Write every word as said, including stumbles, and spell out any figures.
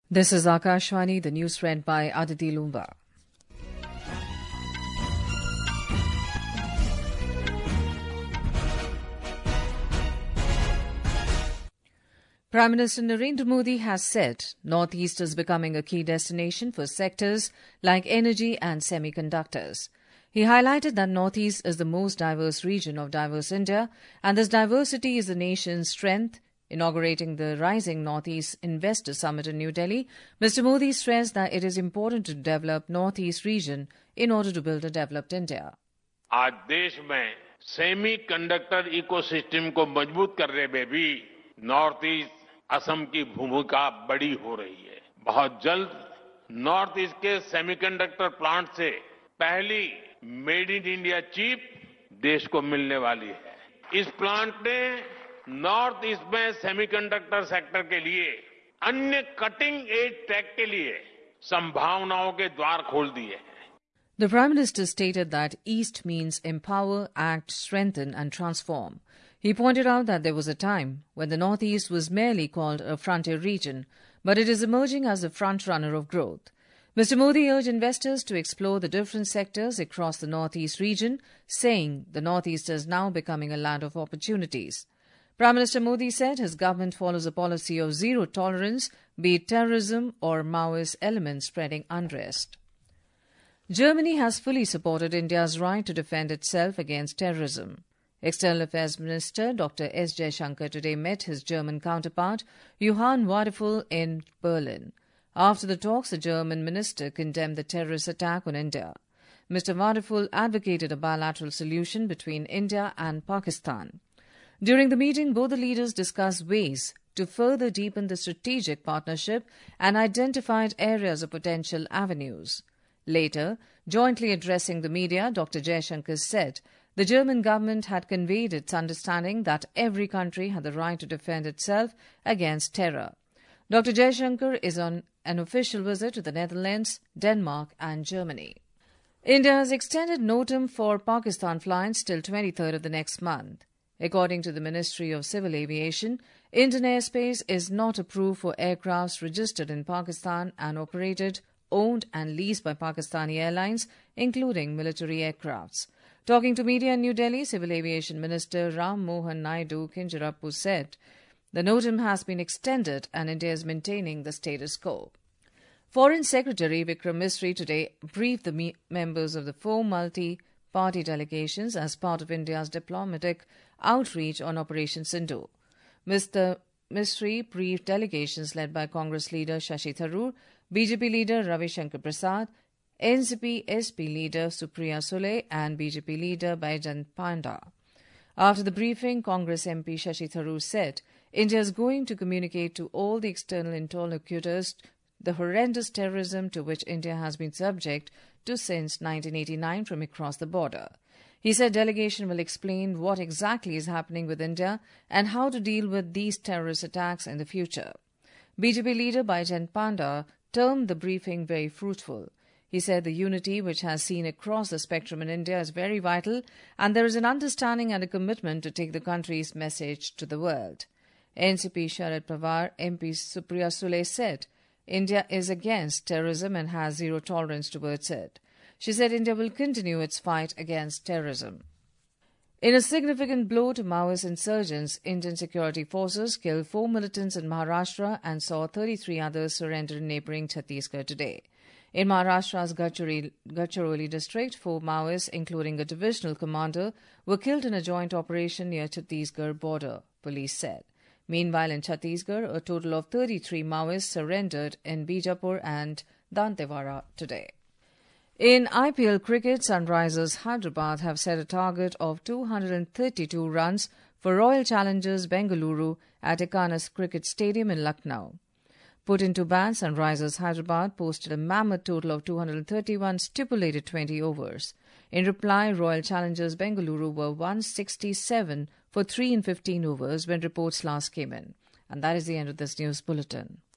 This is Akashvani, the news read by Aditi Lumba. Prime Minister Narendra Modi has said Northeast is becoming a key destination for sectors like energy and semiconductors. He highlighted that Northeast is the most diverse region of diverse India, and this diversity is the nation's strength. Inaugurating the Rising Northeast Investor Summit in New Delhi, Mister Modi stressed that it is important to develop Northeast region in order to build a developed India. आज देश में semiconductor ecosystem को मजबूत करने में भी north east Assam की भूमिका बड़ी हो रही है। बहुत जल्द नॉर्थ ईस्ट के सेमीकंडक्टर प्लांट से पहली मेड इन इंडिया चिप देश को मिलने वाली है। इस प्लांट ने नॉर्थ ईस्ट में सेमीकंडक्टर सेक्टर के लिए अन्य कटिंग एज टेक के लिए संभावनाओं के द्वार खोल दिए हैं। The Prime Minister stated that East means empower, act, strengthen and transform. He pointed out that there was a time when the Northeast was merely called a frontier region, but it is emerging as a front-runner of growth. Mister Modi urged investors to explore the different sectors across the Northeast region, saying the Northeast is now becoming a land of opportunities. Prime Minister Modi said his government follows a policy of zero tolerance, be it terrorism or Maoist elements spreading unrest. Germany has fully supported India's right to defend itself against terrorism. External Affairs Minister Doctor S. Jaishankar today met his German counterpart Johann Wadephul in Berlin. After the talks, the German minister condemned the terrorist attack on India. Mister Wadephul advocated a bilateral solution between India and Pakistan. During the meeting, both the leaders discussed ways to further deepen the strategic partnership and identified areas of potential avenues. Later, jointly addressing the media, Doctor Jaishankar said the German government had conveyed its understanding that every country had the right to defend itself against terror. Doctor Jaishankar is on an official visit to the Netherlands, Denmark and Germany. India has extended NOTAM for Pakistan flights till twenty-third of the next month. According to the Ministry of Civil Aviation, Indian airspace is not approved for aircrafts registered in Pakistan and operated, owned and leased by Pakistani airlines, including military aircrafts. Talking to media in New Delhi, Civil Aviation Minister Ram Mohan Naidu Kinjarapu said the NOTAM has been extended and India is maintaining the status quo. Foreign Secretary Vikram Misri today briefed the me- members of the four multi-party delegations as part of India's diplomatic outreach on Operation Sindhu. Mister Misri briefed delegations led by Congress leader Shashi Tharoor, B J P leader Ravi Shankar Prasad, N C P S P leader Supriya Sule and B J P leader Baijan Panda. After the briefing, Congress M P Shashi Tharoor said India is going to communicate to all the external interlocutors the horrendous terrorism to which India has been subject to since nineteen eighty-nine from across the border. He said delegation will explain what exactly is happening with India and how to deal with these terrorist attacks in the future. B J P leader Baijan Panda termed the briefing very fruitful. He said the unity which has seen across the spectrum in India is very vital and there is an understanding and a commitment to take the country's message to the world. N C P Sharad Pawar M P Supriya Sule said India is against terrorism and has zero tolerance towards it. She said India will continue its fight against terrorism. In a significant blow to Maoist insurgents, Indian security forces killed four militants in Maharashtra and saw thirty-three others surrender in neighbouring Chhattisgarh today. In Maharashtra's Gadchiroli district, four Maoists, including a divisional commander, were killed in a joint operation near Chhattisgarh border, police said. Meanwhile, in Chhattisgarh, a total of thirty-three Maoists surrendered in Bijapur and Dantewara today. In I P L cricket, Sunrisers Hyderabad have set a target of two hundred thirty-two runs for Royal Challengers Bengaluru at Ekanas Cricket Stadium in Lucknow. Put into bat, Sunrisers Hyderabad posted a mammoth total of two hundred thirty-one stipulated twenty overs. In reply, Royal Challengers Bengaluru were one hundred sixty-seven for three in fifteen overs when reports last came in. And that is the end of this news bulletin.